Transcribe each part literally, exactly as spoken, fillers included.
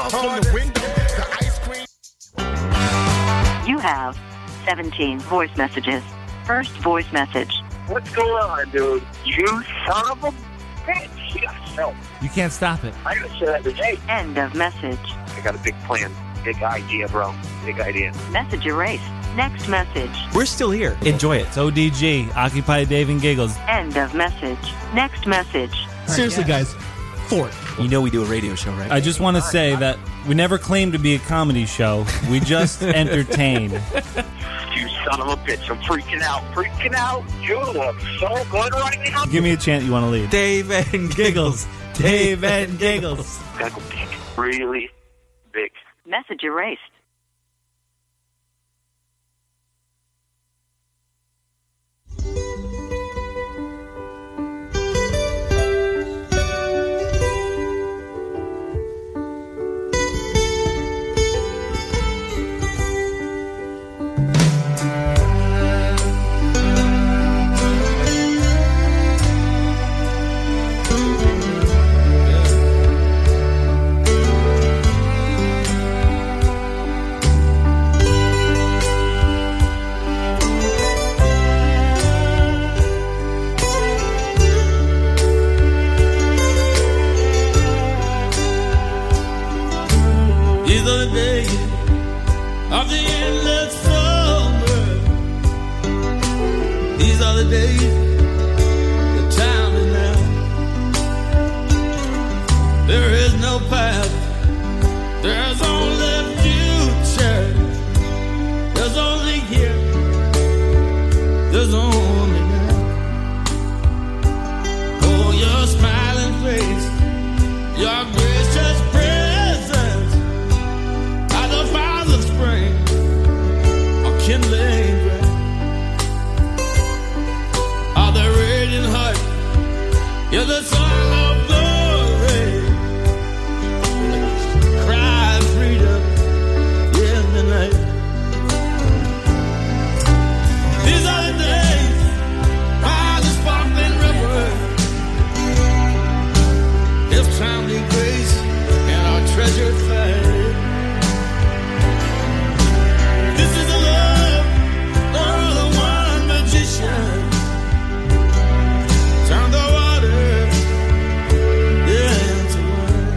out from the window. The ice cream. You have seventeen voice messages. First voice message. What's going on, dude? You son of a bitch. You gotta sell. You can't stop it. I gotta say that today. End of message. I got a big plan. Big idea, bro. Big idea. Message erased. Next message. We're still here. Enjoy it. It's O D G, Occupy Dave and Giggles. End of message. Next message. Seriously, guys. Fort. You know we do a radio show, right? I just want to say that we never claimed to be a comedy show. We just entertain. You son of a bitch. I'm freaking out. Freaking out. You look so good right now. Give me a chant you want to lead. Dave and Giggles. Dave and Giggles. Gotta go big. Really big. Message erased. These are the days of the endless summer. These are the days, the time is now. There is no past, there's only future. There's only here, there's only now. Oh, your smiling face, your gracious presence, the fires of spring are kindling bright. Are the radiant heart, you're the song of glory. Cry of freedom in the night. These are the days by the sparkling river. If timely grace and our treasured faith. Turn the water into wine.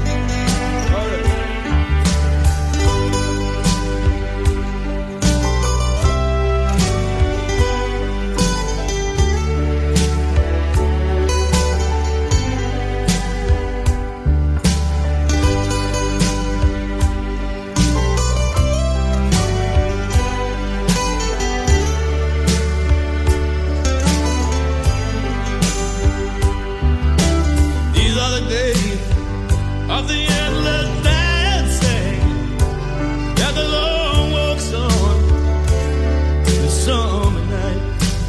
Of the endless dancing that the Lord walks on the summer night.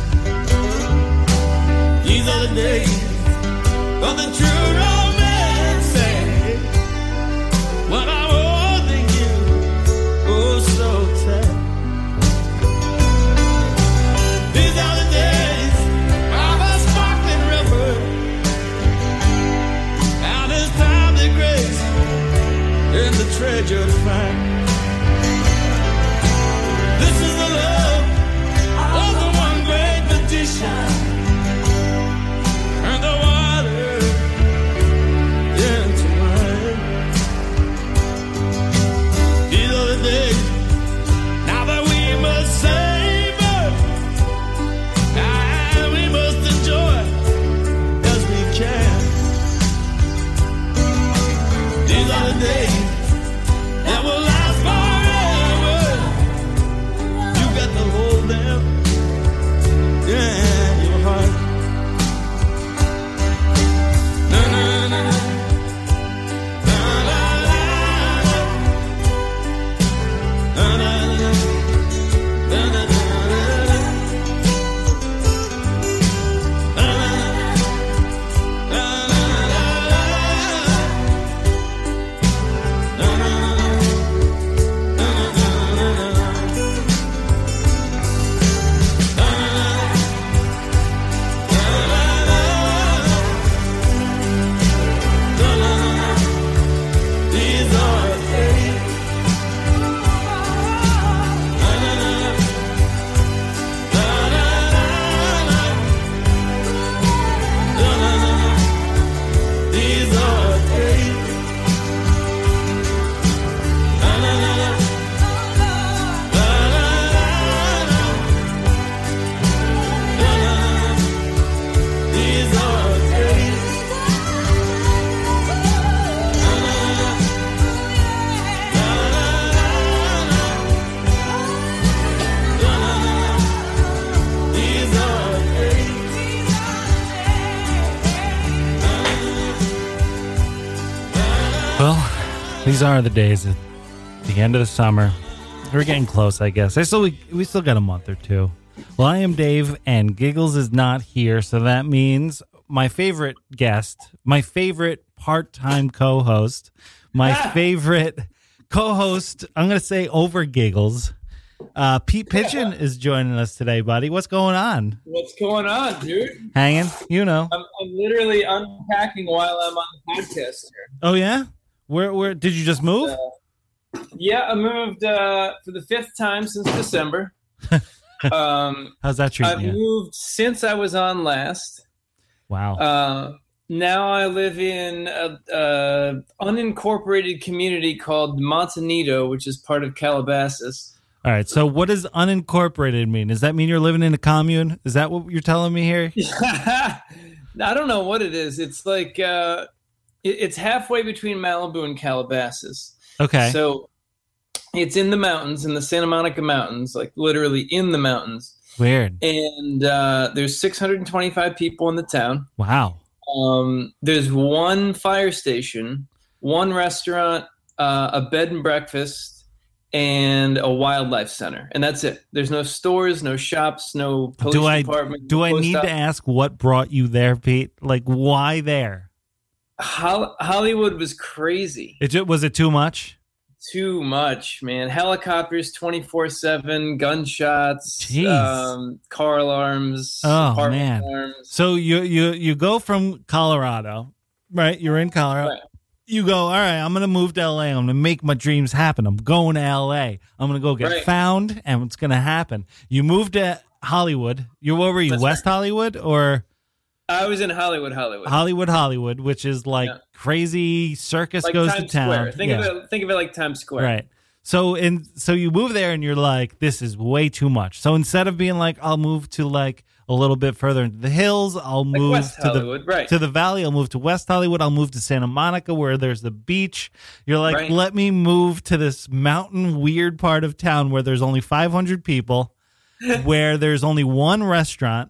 These are the days of the true romancing when I'm holding you oh so tight. These are the days of a sparkling river. Now this time grace in the treasure to find. This is the love of the one great magician. Turn the water into wine. These are the days now that we must savor and we must enjoy as we can. These are the days that will last forever. You got to hold them, yeah. are the days at the end of the summer. We're getting close, I guess. I still we, we still got a month or two. Well, I am Dave, and Giggles is not here, so that means my favorite guest, my favorite part-time co-host, my favorite co-host, I'm going to say over Giggles, uh, Pete Pigeon is joining us today, buddy. What's going on? What's going on, dude? Hanging, you know. I'm, I'm literally unpacking while I'm on the podcast here. Oh, yeah? Where where did you just move? Uh, yeah, I moved uh, for the fifth time since December. Um, How's that treating I've you? moved since I was on last. Wow. Uh, now I live in a, a unincorporated community called Montanito, which is part of Calabasas. All right, so what does unincorporated mean? Does that mean you're living in a commune? Is that what you're telling me here? I don't know what it is. It's like uh, it, it's halfway between Malibu and Calabasas. Okay. So it's in the mountains, in the Santa Monica Mountains, like literally in the mountains. Weird. And uh, there's six hundred twenty-five people in the town. Wow. Um, there's one fire station, one restaurant, uh, a bed and breakfast, and a wildlife center, and that's it. There's no stores, no shops, no police do I department. do no I post need office. to ask what brought you there, Pete? Like, why there? Hol- Hollywood was crazy. It ju- was it too much? Too much, man. Helicopters twenty-four seven, gunshots, Jeez. um, car alarms, Oh, apartment man. alarms. So you you you go from Colorado, right? You're in Colorado. Right. You go, all right, I'm going to move to L A. I'm going to make my dreams happen. I'm going to L A. I'm going to go get Right. found, and it's going to happen. You moved to Hollywood. You where were you? That's West Hollywood or I was in Hollywood, Hollywood. Hollywood, Hollywood, which is like Yeah. crazy circus like goes Times to town. Square. Think Yeah. of it. Think of it like Times Square. Right. So in so you move there and you're like, this is way too much. So instead of being like, I'll move to like a little bit further into the hills, I'll Like move West to Hollywood, the right. to the valley, I'll move to West Hollywood, I'll move to Santa Monica where there's the beach. You're like, Right. let me move to this mountain weird part of town where there's only five hundred people, where there's only one restaurant,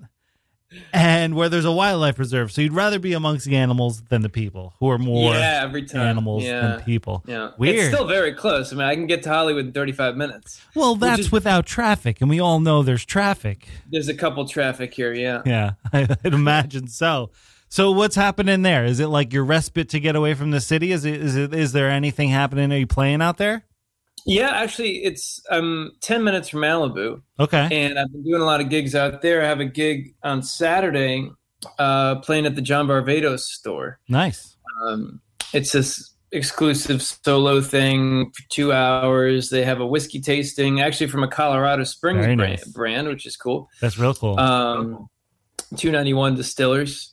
and where there's a wildlife reserve. So you'd rather be amongst the animals than the people, who are more Yeah, every time. animals Yeah. than people. Yeah, Weird. It's still very close. I mean, I can get to Hollywood in thirty-five minutes. Well, that's is- without traffic, and we all know there's traffic. There's a couple traffic here. Yeah. Yeah, I'd imagine so. So what's happening there? Is it like your respite to get away from the city? Is it is it is there anything happening? Are you playing out there? Yeah, actually, it's um ten minutes from Malibu, Okay. and I've been doing a lot of gigs out there. I have a gig on Saturday, uh, playing at the John Barbados store. Nice. Um, it's this exclusive solo thing for two hours. They have a whiskey tasting, actually from a Colorado Springs Very brand, nice. brand, which is cool. That's real cool. Um, two ninety-one Distillers,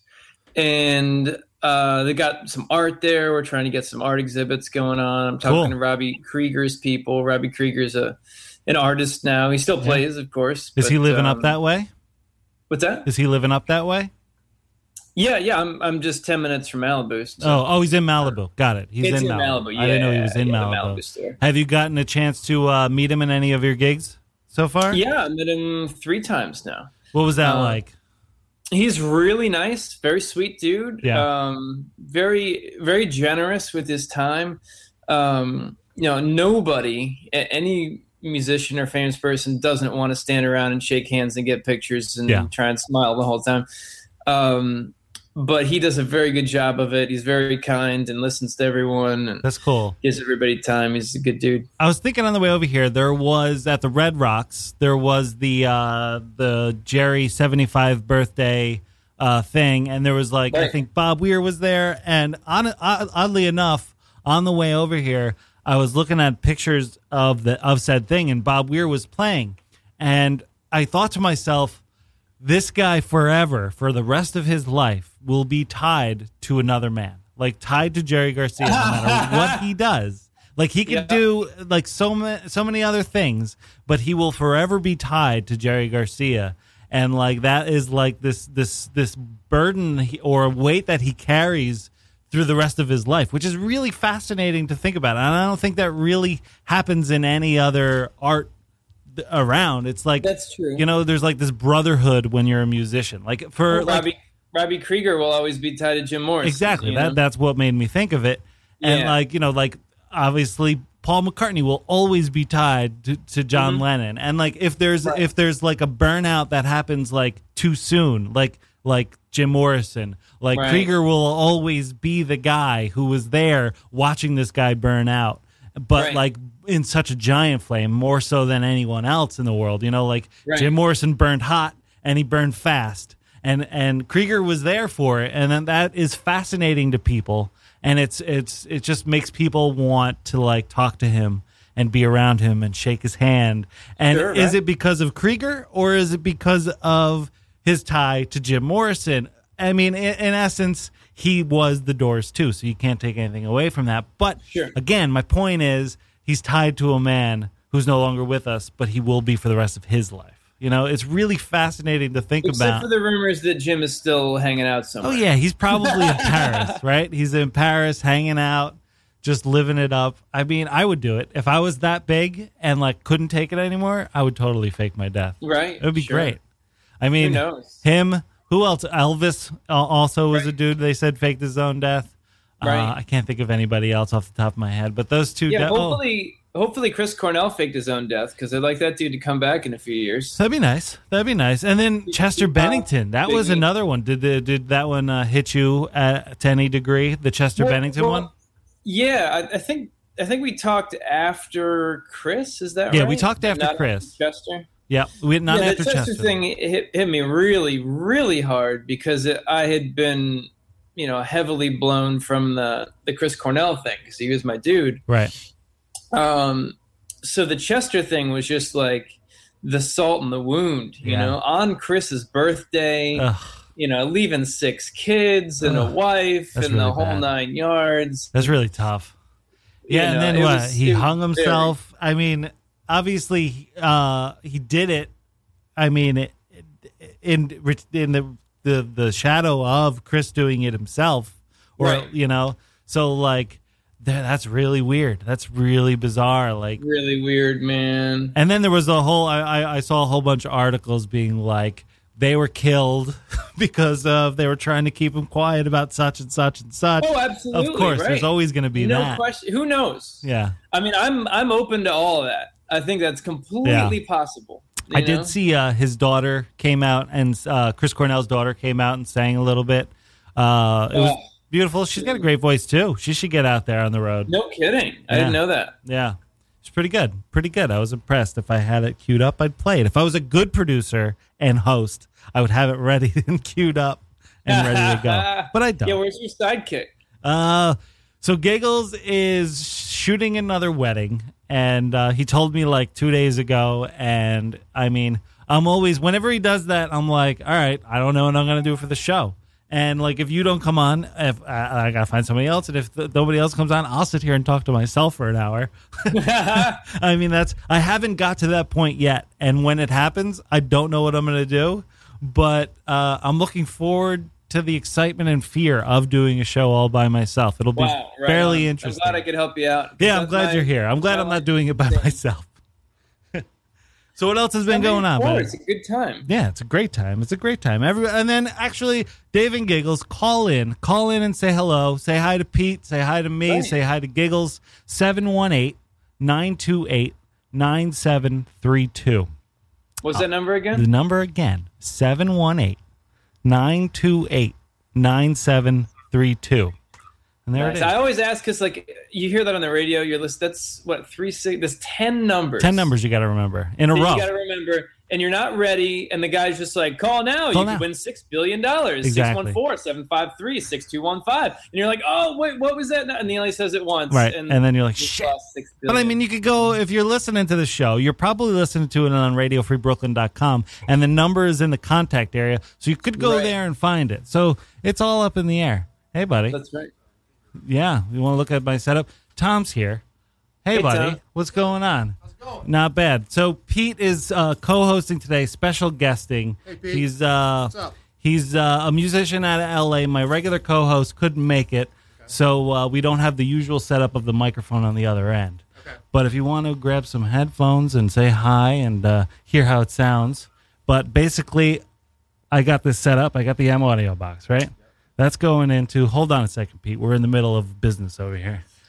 and uh, they got some art there. We're trying to get some art exhibits going on. I'm talking Cool. to Robbie Krieger's people. Robbie Krieger's a an artist now. He still plays, of course. is he but, living um, up that way? What's that? Is he living up that way? Yeah, yeah. I'm I'm just ten minutes from Malibu. So Oh, oh, he's in Malibu. Got it. He's it's in in Malibu. Malibu. I didn't know he yeah, was in yeah, the Malibu. Malibu store. Have you gotten a chance to uh, meet him in any of your gigs so far? Yeah, I met him three times now. What was that Uh, like? He's really nice, very sweet dude. Yeah. Um, very, very generous with his time. Um, you know, nobody, a- any musician or famous person doesn't want to stand around and shake hands and get pictures and Yeah. try and smile the whole time. Um, but he does a very good job of it. He's very kind and listens to everyone and That's cool. gives everybody time. He's a good dude. I was thinking on the way over here, there was at the Red Rocks, there was the uh, the Jerry seventy-five birthday uh, thing, and there was like I Right. think Bob Weir was there, and on, oddly enough, on the way over here, I was looking at pictures of the of said thing, and Bob Weir was playing, and I thought to myself, this guy forever, for the rest of his life, will be tied to another man, like tied to Jerry Garcia, no matter what he does. Like he could Yeah. do like so many, so many other things, but he will forever be tied to Jerry Garcia, and like that is like this this this burden he, or weight that he carries through the rest of his life, which is really fascinating to think about. And I don't think that really happens in any other art th- around. It's like That's true. You know, there's like this brotherhood when you're a musician. Like for Well, like, Robbie Robbie Krieger will always be tied to Jim Morrison. exactly you that know? that's what made me think of it. And Yeah. like, you know, like obviously Paul McCartney will always be tied to, to John Mm-hmm. Lennon. And like if there's Right. if there's like a burnout that happens like too soon, like like Jim Morrison, like Right. Krieger will always be the guy who was there watching this guy burn out. But Right. like in such a giant flame, more so than anyone else in the world. You know, like Right. Jim Morrison burned hot and he burned fast. And and Krieger was there for it. And then that is fascinating to people. And it's it's it just makes people want to like talk to him and be around him and shake his hand. And Sure, is right. it because of Krieger or is it because of his tie to Jim Morrison? I mean, in, in essence, he was the Doors too, so you can't take anything away from that. But Sure. again, my point is he's tied to a man who's no longer with us, but he will be for the rest of his life. You know, it's really fascinating to think Except about. for the rumors that Jim is still hanging out somewhere. Oh yeah, he's probably in Paris, right? He's in Paris hanging out, just living it up. I mean, I would do it. If I was that big and like couldn't take it anymore, I would totally fake my death. Right. It would be Sure. great. I mean, Who knows? him, who else? Elvis uh, also was a Right. dude they said faked his own death. Right. Uh, I can't think of anybody else off the top of my head, but those two Yeah, de- oh, hopefully, hopefully Chris Cornell faked his own death because I'd like that dude to come back in a few years. that'd be nice. That'd be nice. And then Chester Bennington, that was Biggie. another one. Did the, did that one uh, hit you at, to any degree? The Chester Well- Bennington well, one? Yeah, I, I think I think we talked after Chris. Is that Yeah, right? we talked after Not Chris. Chester. Yeah, we not yeah, after the Chester Chester. thing hit, hit me really, really hard because it, I had been, you know, heavily blown from the the Chris Cornell thing because he was my dude. Right. Um, so the Chester thing was just like the salt in the wound, you Yeah. know, on Chris's birthday, Ugh, you know, leaving six kids and Ugh, a wife that's and the really whole bad. nine yards. that's really tough. Yeah, You and know, then it what? was- he it hung was himself. I mean, obviously, uh, he did it. I mean, it, in in the, the the shadow of Chris doing it himself, or Right. you know, so like that, that's really weird. That's really bizarre. Like, Really weird, man. and then there was a whole. I, I, I saw a whole bunch of articles being like they were killed because of they were trying to keep him quiet about such and such and such. Oh, absolutely. Of course, right. there's always going to be no that. question. Who knows? Yeah. I mean, I'm I'm open to all of that. I think that's completely possible. you I know? did see uh, his daughter came out, and uh, Chris Cornell's daughter came out and sang a little bit. Uh, it was Oh. beautiful. She's got a great voice too. She should get out there on the road. No kidding. I Yeah. didn't know that. Yeah, it's pretty good. Pretty good. I was impressed. If I had it queued up, I'd play it. If I was a good producer and host, I would have it ready and queued up and ready to go. But I don't. Yeah, where's your sidekick? Uh, so Giggles is shooting another wedding, and uh, he told me like two days ago. And I mean, I'm always whenever he does that, I'm like, all right, I don't know what I'm gonna do for the show. And like, if you don't come on, if I, I gotta find somebody else, and if th- nobody else comes on, I'll sit here and talk to myself for an hour. I mean, that's I haven't got to that point yet, and when it happens, I don't know what I'm gonna do. But uh, I'm looking forward to the excitement and fear of doing a show all by myself. It'll be Wow, right fairly on. interesting. I'm glad I could help you out. 'cause yeah, I'm that's glad my- you're here. I'm glad my I'm not doing it by myself. So what else has been I mean, going on, of buddy? course, It's a good time. Yeah, it's a great time. It's a great time. Every and then actually, Dave and Giggles, call in, call in and say hello. Say hi to Pete. Say hi to me. Right. Say hi to Giggles. seven one eight, nine two eight, nine seven three two. What's that number The again? number again, seven one eight, nine two eight, nine seven three two. And there Nice. it is. I always ask because, like, you hear that on the radio. You're list. That's what three six. There's ten numbers. Ten numbers you got to remember in a that row. You got to remember, and you're not ready. And the guy's just like, "Call now. Call you now. could win six billion dollars. Exactly. Six one four seven five three six two one five." And you're like, "Oh wait, what was that?" And he only says it once, Right. And then you're like, you "Shit." lost six But I billion. mean, you could go, if you're listening to the show, you're probably listening to it on radio free brooklyn dot com, and the number is in the contact area, so you could go Right. there and find it. So it's all up in the air. Hey, buddy. That's right. Yeah, you want to look at my setup? Tom's here. Hey, Hey, buddy. Tom. What's going on? How's it going? Not bad. So Pete is uh, co-hosting today, special guesting. Hey, Pete. He's uh, What's up? he's uh, a musician out of L A. My regular co-host couldn't make it, so uh, we don't have the usual setup of the microphone on the other end. Okay. But if you want to grab some headphones and say hi and uh, hear how it sounds, but basically, I got this set up. I got the M audio box, right? That's going into. Hold on a second, Pete. We're in the middle of business over here.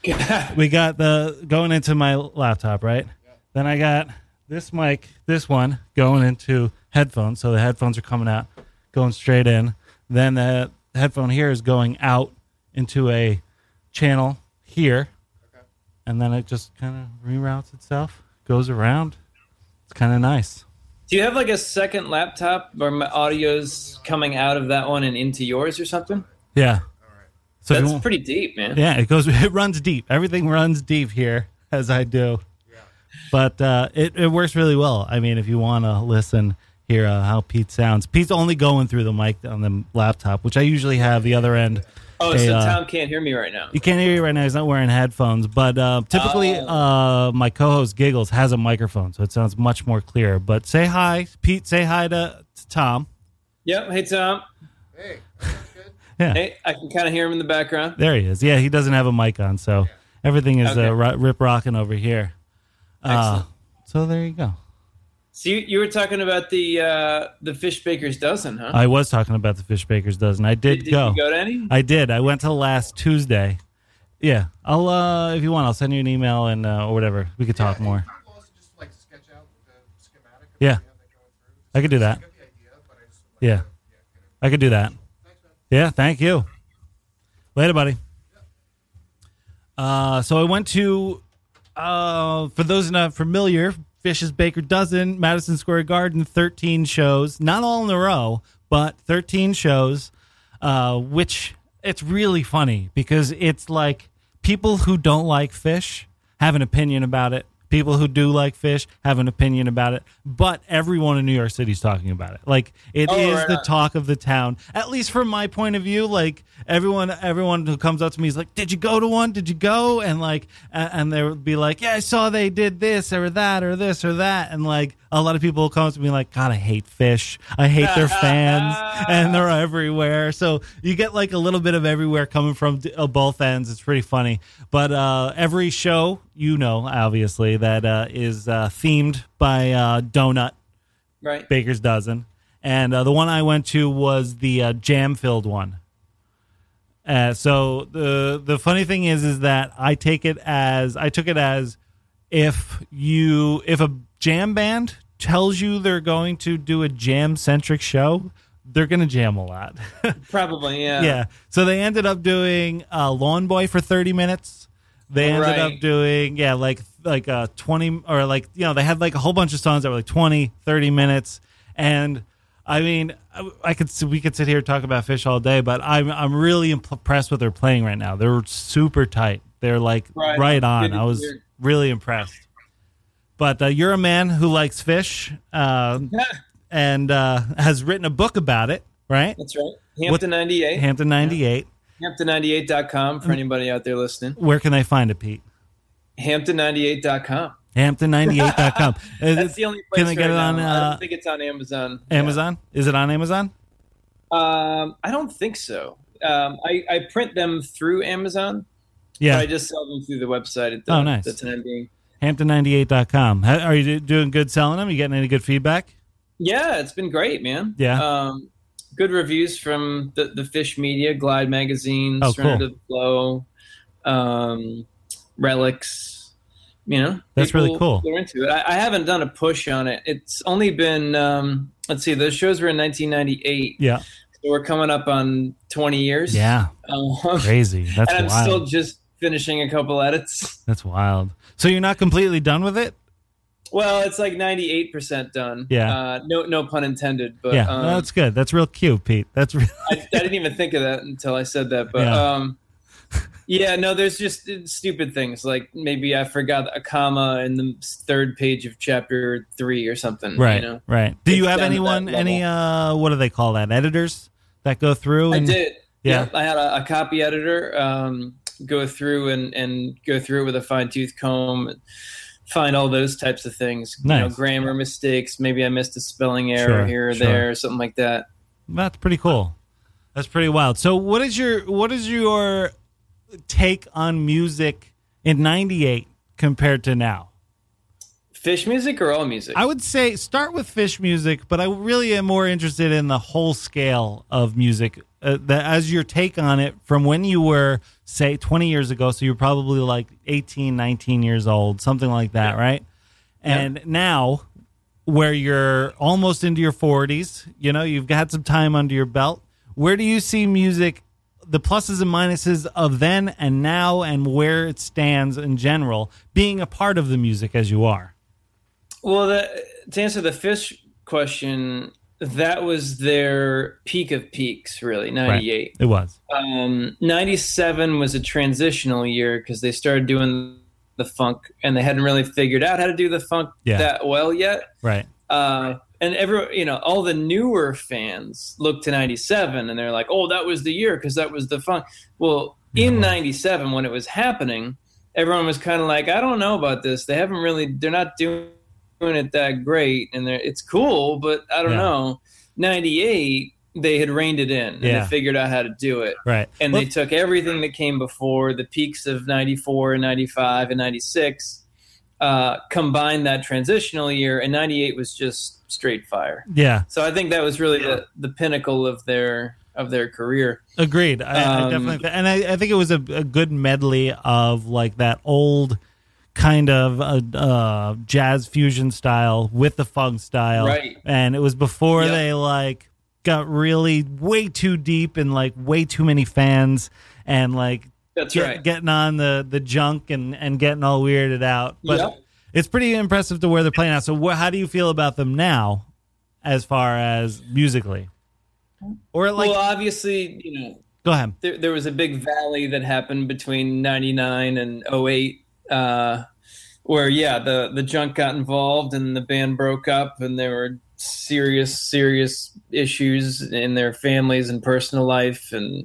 we got the going into my laptop, right? Then I got this mic, this one going into headphones. So the headphones are coming out, going straight in. Then the headphone here is going out into a channel here. Okay. And then it just kind of reroutes itself, goes around. It's kind of nice. Do you have like a second laptop where my audio's coming out of that one and into yours or something? Yeah. So that's pretty deep, man. Yeah, it goes. It runs deep. Everything runs deep here, as I do. Yeah. But uh, it it works really well. I mean, if you want to listen, hear uh, how Pete sounds. Pete's only going through the mic on the laptop, which I usually have the other end. Oh, a, so uh, Tom can't hear me right now. You can't hear you right now. He's not wearing headphones. But uh, typically, oh. uh, my co-host Giggles has a microphone, so it sounds much more clear. But say hi, Pete. Say hi to, to Tom. Yep. Hey, Tom. Hey, that sounds good. Yeah. Hey, I can kind of hear him in the background. There he is. Yeah, he doesn't have a mic on, so everything is Okay. uh, ri- rip rocking over here. Uh, Excellent. so there you go. So you, you were talking about the uh, the Fish Baker's Dozen, huh? I was talking about the Fish Baker's Dozen. I did, did, did go. you go to any? I did. I went to last Tuesday. Yeah, I'll uh, if you want, I'll send you an email and uh, or whatever. We could talk Yeah, more. you can also just like sketch out the schematic of Yeah. what you have that going through. I could do that. I get the idea, but I just, like, Yeah, yeah, you know. I could do that. Thanks, man. Yeah, thank you. Later, buddy. Uh, so I went to, uh, for those not familiar, Fish's Baker Dozen, Madison Square Garden, thirteen shows, not all in a row, but thirteen shows, uh, which it's really funny because it's like people who don't like fish have an opinion about it. People who do like fish have an opinion about it, but everyone in New York City is talking about it. Like it Oh, is right the on. talk of the town, at least from my point of view. Like everyone, everyone who comes up to me is like, "Did you go to one? Did you go?" And like, and, and they would be like, "Yeah, I saw they did this or that or this or that." And like, a lot of people will come up to me like, "God, I hate fish. I hate their fans, and they're everywhere." So you get like a little bit of everywhere coming from d- uh, both ends. It's pretty funny. But uh, every show, you know, obviously that uh, is uh, themed by uh, Donut. Right. Baker's Dozen. And uh, the one I went to was the uh, jam-filled one. Uh, so the the funny thing is is that I take it as I took it as if you if a jam band tells you they're going to do a jam-centric show, they're going to jam a lot. Probably, yeah. Yeah. So they ended up doing uh, Lawn Boy for thirty minutes. They ended Right. up doing, yeah, like like uh, twenty or like, you know, they had like a whole bunch of songs that were like twenty, thirty minutes. And I mean, I, I could we could sit here and talk about Fish all day, but I'm I'm really impressed with their playing right now. They're super tight. They're like right, Right. on. Good to I was hear. really impressed. But uh, you're a man who likes fish uh, and uh, has written a book about it, right? That's right. Hampton ninety-eight. Hampton ninety-eight. Hampton ninety-eight dot com for anybody out there listening. Where can they find it, Pete? Hampton ninety-eight dot com. Hampton ninety-eight dot com. That's the only place Can I get right it on now. I uh, don't think it's on Amazon. Amazon? Is it on Amazon? Um, I don't think so. Um, I, I print them through Amazon, Yeah. but I just sell them through the website at the, Oh, nice. the time being. Hampton ninety-eight dot com. Ha- Are you doing good selling them? You getting any good feedback? Yeah, it's been great, man. Yeah. Um, good reviews from the, the Fish Media, Glide Magazine, Oh, Surrender cool. to the Flow, um, Relics. You know, That's really cool. They're into it. I, I haven't done a push on it. It's only been, um, let's see, those shows were in nineteen ninety-eight. Yeah. So we're coming up on twenty years. Yeah. Um, Crazy. That's and I'm wild. still just finishing a couple edits. That's wild. So you're not completely done with it? Well, it's like ninety-eight percent done. Yeah. Uh, no, no pun intended. But yeah. um, No, that's good. That's real cute, Pete. That's real. I, I didn't even think of that until I said that. But Yeah. um, yeah, no, there's just stupid things like maybe I forgot a comma in the third page of chapter three or something. Right. You know? Right. Do you It's have down to anyone, that any, uh, what do they call that? Editors that go through? I And, did. Yeah. Yeah, I had a, a copy editor um, go through and, and go through it with a fine tooth comb and find all those types of things. You know, Nice. grammar mistakes. Maybe I missed a spelling error Sure, here or sure. there, or something like that. That's pretty cool. That's pretty wild. So what is your, what is your take on music in ninety-eight compared to now? Fish music or all music? I would say start with Fish music, but I really am more interested in the whole scale of music uh, that as your take on it from when you were, say, twenty years ago. So you're probably like eighteen, nineteen years old, something like that, Yeah. right? And Yeah. now, where you're almost into your forties, you know, you've got some time under your belt. Where do you see music, the pluses and minuses of then and now, and where it stands in general, being a part of the music as you are? Well, the, to answer the Fish question, that was their peak of peaks, really, ninety-eight. Right. It was. Um, ninety-seven was a transitional year because they started doing the funk, and they hadn't really figured out how to do the funk Yeah. that well yet. Right. Uh, and every, you know, all the newer fans look to ninety-seven, and they're like, "Oh, that was the year because that was the funk." Well, in ninety-seven, when it was happening, everyone was kind of like, "I don't know about this. They haven't really. They're not doing it that great, and they're, it's cool, but I don't Yeah. know." ninety-eight, they had reined it in, and Yeah. they figured out how to do it. Right. And Well, they took everything that came before, the peaks of ninety-four and ninety-five and ninety-six, uh, combined that transitional year, and ninety-eight was just straight fire. yeah. So I think that was really the, the pinnacle of their of their career. Agreed. I, I Um, definitely, and I, I think it was a, a good medley of like that old kind of uh, uh, jazz fusion style with the funk style, Right. and it was before Yep. they like got really way too deep and like way too many fans and like That's get- right. getting on the the junk and and getting all weirded out. But Yep. it's pretty impressive to where they're playing now. So wh- how do you feel about them now, as far as musically? Or like, well, obviously, you know, go ahead. there, there was a big valley that happened between ninety-nine and oh eight, uh, where, yeah, the, the junk got involved and the band broke up, and there were serious, serious issues in their families and personal life. And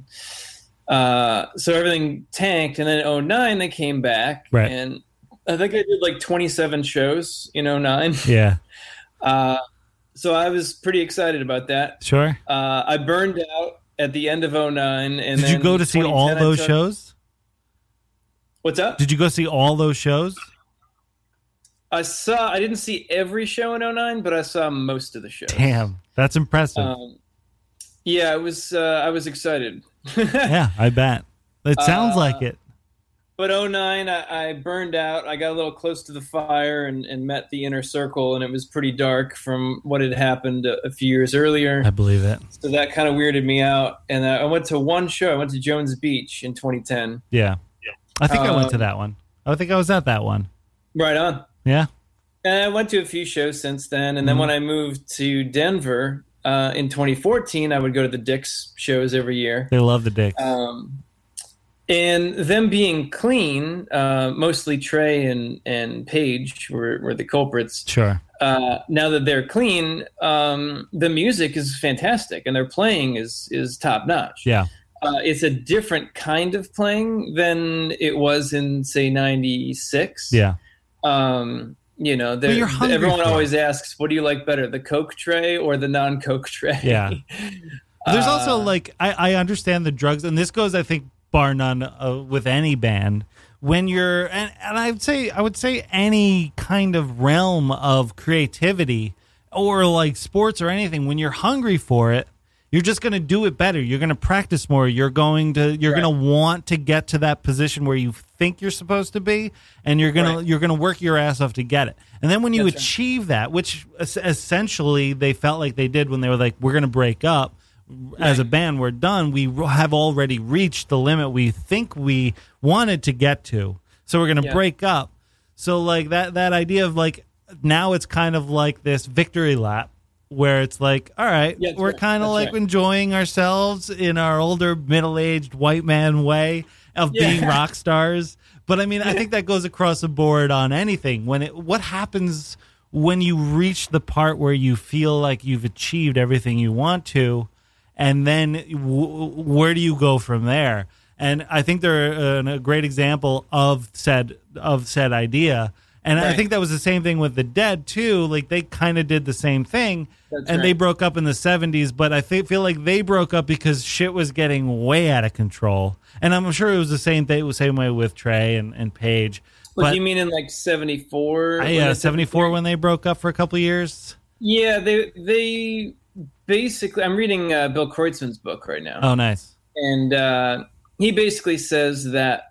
uh, so everything tanked. And then in oh nine, they came back. Right. And I think I did like twenty-seven shows in oh nine. Yeah, Uh, so I was pretty excited about that. sure. Uh, I burned out at the end of oh nine. And Did you then go to see all twenty ten I those took- shows? What's up? Did you go see all those shows? I saw. I didn't see every show in oh nine, but I saw most of the shows. Damn, that's impressive. Um, yeah, it was. Uh, I was excited. Yeah, I bet. It sounds Uh, like it. But oh nine, I, I burned out. I got a little close to the fire and, and met the inner circle, and it was pretty dark from what had happened a, a few years earlier. I believe it. So that kind of weirded me out. And I, I went to one show. I went to Jones Beach in twenty ten. Yeah. I think I went to Um, that one. I think I was at that one. Right on. Yeah. And I went to a few shows since then. And then Mhm. when I moved to Denver uh, in twenty fourteen, I would go to the Dick's shows every year. They love the dicks. Um, and them being clean, uh, mostly Trey and, and Paige were, were the culprits. Sure. Uh, now that they're clean, um, the music is fantastic and their playing is, is top notch. Yeah. Uh, it's a different kind of playing than it was in, say, ninety-six. Yeah. Um, you know, they're- you're hungry everyone for it. always asks, what do you like better, the Coke tray or the non-Coke tray? Yeah. There's Uh, also like I, I understand the drugs, and this goes, I think, bar none uh, with any band. When you're and, and I'd say I would say any kind of realm of creativity or like sports or anything, when you're hungry for it, you're just going to do it better. You're going to practice more. You're going to you're Right. going to want to get to that position where you think you're supposed to be, and you're going Right. to you're going to work your ass off to get it. And then when you That's right. achieve that, which es- essentially they felt like they did when they were like, we're going to break up as a band, we're done. We r- have already reached the limit we think we wanted to get to, so we're going to Yeah. break up. So like that that idea of like now it's kind of like this victory lap where it's like, all right, Yeah, that's we're right. kind of That's like right. enjoying ourselves in our older middle-aged white man way of Yeah. being rock stars. But I mean, I think that goes across the board on anything. When it, what happens when you reach the part where you feel like you've achieved everything you want to, and then w- where do you go from there? And I think they're uh, a great example of said of said idea. And I Right. think that was the same thing with the Dead too. Like they kind of did the same thing, That's and they right. broke up in the seventies. But I think, feel like they broke up because shit was getting way out of control. And I'm sure it was the same thing, same way with Trey and, and Paige. What But do you mean in like seventy-four? I, when yeah, they- seventy-four when they broke up for a couple years. Yeah, they they basically, I'm reading uh, Bill Kreutzmann's book right now. Oh, nice. And uh, he basically says that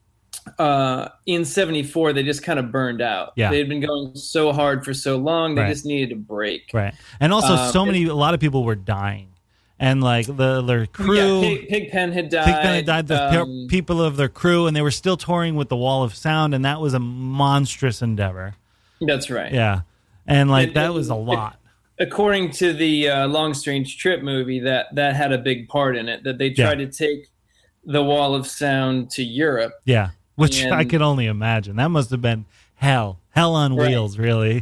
uh, in seventy-four, they just kind of burned out. Yeah. They'd been going so hard for so long, they Right. just needed a break. Right. And also, Um, so many, a lot of people were dying. And like the their crew. Yeah, Pig, Pigpen had died. Pigpen had died, the pe- um, people of their crew, and they were still touring with the Wall of Sound, and that was a monstrous endeavor. That's right. Yeah. And like It- that it- was a lot. According to the uh, Long Strange Trip movie, that, that had a big part in it, that they tried Yeah. to take the Wall of Sound to Europe. Yeah. Which I And- could only imagine. That must have been hell. Hell on Right. wheels, really.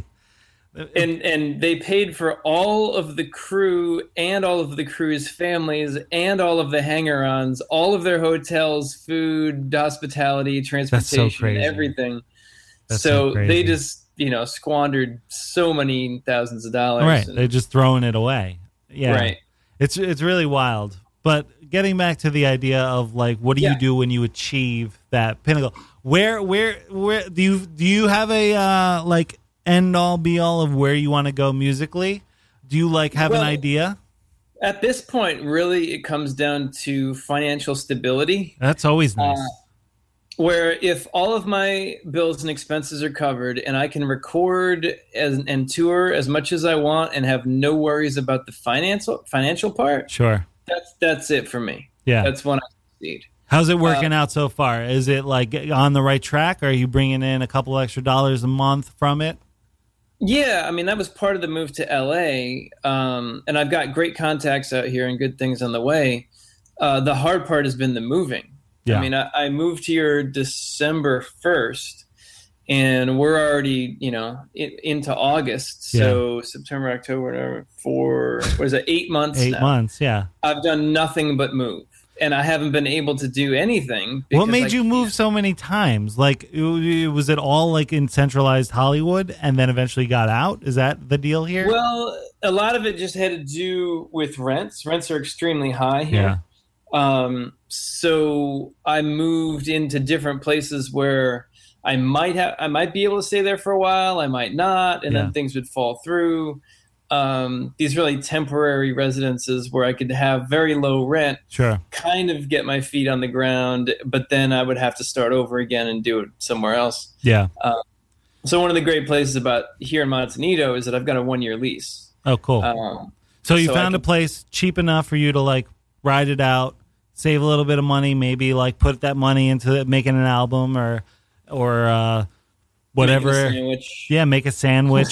And and they paid for all of the crew and all of the crew's families and all of the hanger-ons, all of their hotels, food, hospitality, transportation, crazy. everything. That's so so crazy. they just, you know, squandered so many thousands of dollars. Right. And- They're just throwing it away. Yeah. Right. It's it's really wild. But getting back to the idea of like what do Yeah. you do when you achieve that pinnacle? Where where where do you do you have a uh like end all be all of where you want to go musically? Do you like have Well, an idea? At this point, really, it comes down to financial stability. That's always nice. Uh, where if all of my bills and expenses are covered and I can record as, and tour as much as I want and have no worries about the financial financial part, Sure. that's that's it for me. Yeah. That's when I succeed. How's it working out so far? Is it like on the right track? Or are you bringing in a couple extra dollars a month from it? Yeah, I mean, that was part of the move to L A, um, and I've got great contacts out here and good things on the way. Uh, the hard part has been the moving. Yeah. I mean, I, I moved here December first, and we're already, you know, in, into August. So September, October, November, four, what is it, eight months Eight now. months, yeah. I've done nothing but move, and I haven't been able to do anything. What because made I you move so many times? Like, it- was it all like in centralized Hollywood and then eventually got out? Is that the deal here? Well, a lot of it just had to do with rents. Rents are extremely high here. Yeah. Um, so I moved into different places where I might have, I might be able to stay there for a while. I might not. And Yeah. then things would fall through. Um, these really temporary residences where I could have very low rent, Sure. kind of get my feet on the ground, but then I would have to start over again and do it somewhere else. Yeah. So one of the great places about here in Montanito is that I've got a one year lease. Oh, cool. Um, so you so I found a can- place cheap enough for you to like ride it out, save a little bit of money, maybe like put that money into making an album or, or, uh, whatever. Make a sandwich. Yeah. Make a sandwich,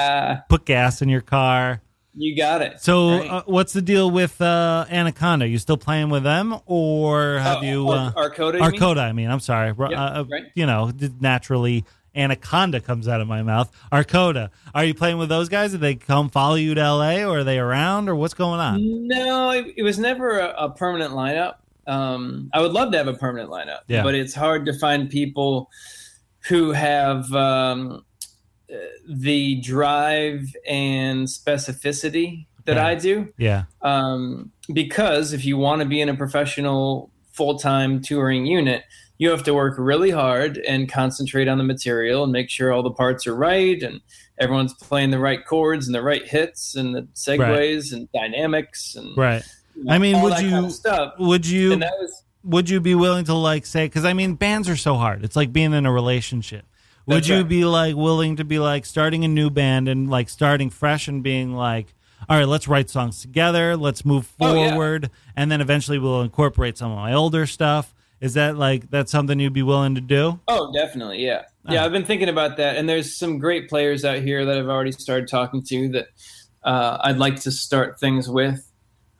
put gas in your car. You got it. So, Right. uh, what's the deal with uh, Anaconda? You still playing with them, or have Oh, you? Ar- Uh, Arcoda, you mean? Arcoda, I mean, I'm sorry. Uh, uh, right. You know, naturally, Anaconda comes out of my mouth. Arcoda. Are you playing with those guys? Did they come follow you to L A, or are they around, or what's going on? No, it, it was never a, a permanent lineup. Um, I would love to have a permanent lineup, Yeah. but it's hard to find people who have um, uh, the drive and specificity that Yeah. I do. Yeah, Um, because if you want to be in a professional full-time touring unit, you have to work really hard and concentrate on the material and make sure all the parts are right and everyone's playing the right chords and the right hits and the segues and dynamics and right. you know, I mean, all would that you kind of stuff. would you And that was would you be willing to like say? Because I mean, bands are so hard. It's like being in a relationship. Would That's you right. be like willing to be like starting a new band and like starting fresh and being like, all right, let's write songs together, let's move Oh, yeah. forward, and then eventually we'll incorporate some of my older stuff. Is that like that's something you'd be willing to do? Oh, definitely, yeah, yeah. Oh. I've been thinking about that, and there's some great players out here that I've already started talking to that uh, I'd like to start things with,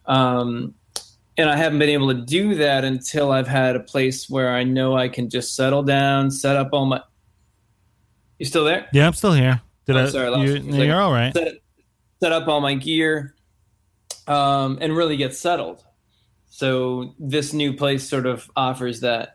um, and I haven't been able to do that until I've had a place where I know I can just settle down, set up all my. You still there? Yeah, I'm still here. Did Oh, I? sorry, I lost you, you for a second. you're all right. Set, set up all my gear, um, and really get settled. So this new place sort of offers that,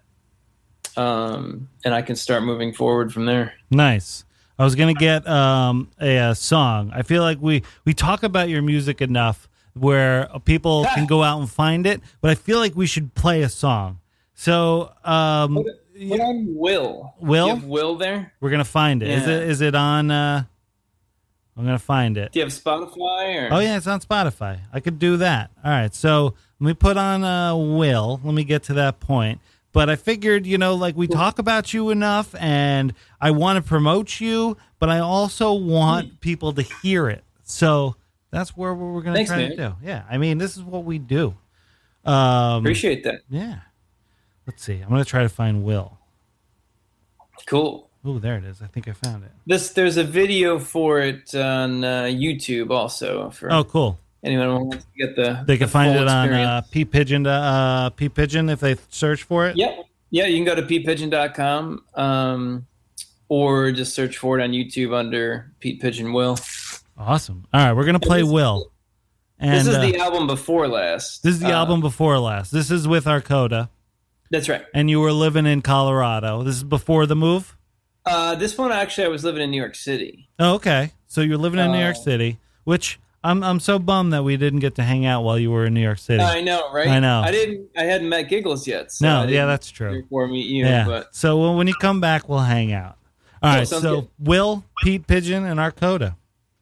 um, and I can start moving forward from there. Nice. I was gonna get um, a, a song. I feel like we we talk about your music enough where people can go out and find it, but I feel like we should play a song. So um, Put on Will. Will? You have Will there? we're gonna find it. Is Yeah. it is it on? Uh, I'm going to find it. Do you have Spotify? Or? Oh, yeah, it's on Spotify. I could do that. All right, so let me put on uh, Will. Let me get to that point. But I figured, you know, like we talk about you enough, and I want to promote you, but I also want people to hear it. So that's where we're going to try man. to do. Yeah, I mean, this is what we do. Um, Appreciate that. Yeah. Let's see. I'm going to try to find Will. Cool. Oh, there it is. I think I found it. This there's a video for it on uh, YouTube also. For Oh, cool. anyone who wants to get the They can the find full it on experience. uh, P Pigeon. Uh, P Pigeon if they search for it. Yep. Yeah, you can go to pete pigeon dot com um, or just search for it on YouTube under Pete Pigeon Will. Awesome. All right, we're gonna play This- Will. And, this is uh, the album before last. This is the Uh, album before last. This is with Arcoda, That's right. and you were living in Colorado. This is before the move. Uh, this one actually, I was living in New York City. Oh, okay. So you're living in New York Uh, City, which I'm I'm so bummed that we didn't get to hang out while you were in New York City. I know, right? I know. I didn't. I hadn't met Giggles yet. So No, I yeah, didn't that's true. Before meet you, yeah. but So well, when you come back, we'll hang out. All Cool, right. sounds So good. Will, Pete Pigeon, and Arcoda.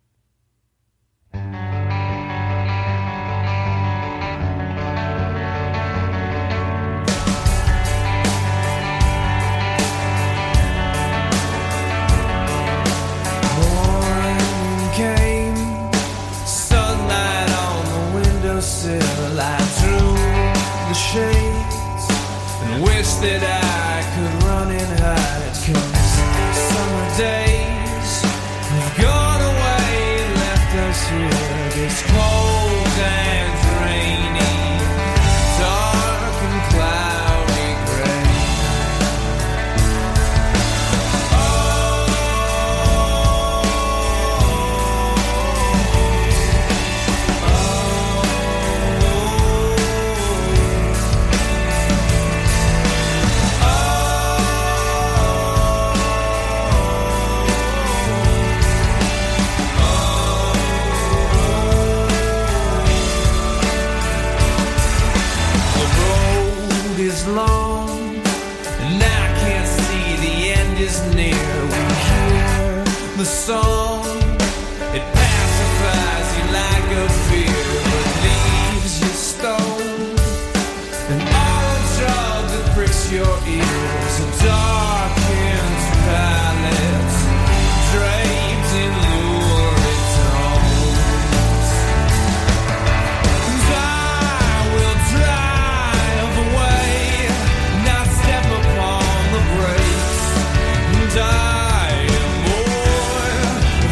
Morning came, sunlight on the windowsill. I drew the shades and wished that I could run and hide. 'Cause summer days have gone away and left us here. It's cold and rainy, dark and cloudy gray. The road is long, and I can't see the end is near. We hear the song, it pacifies you like a fear, but leaves you stoned. And all the drug that pricks your ears, a darkened palace draped in lurid tones. And I will drive away, not step upon the brakes. And I am more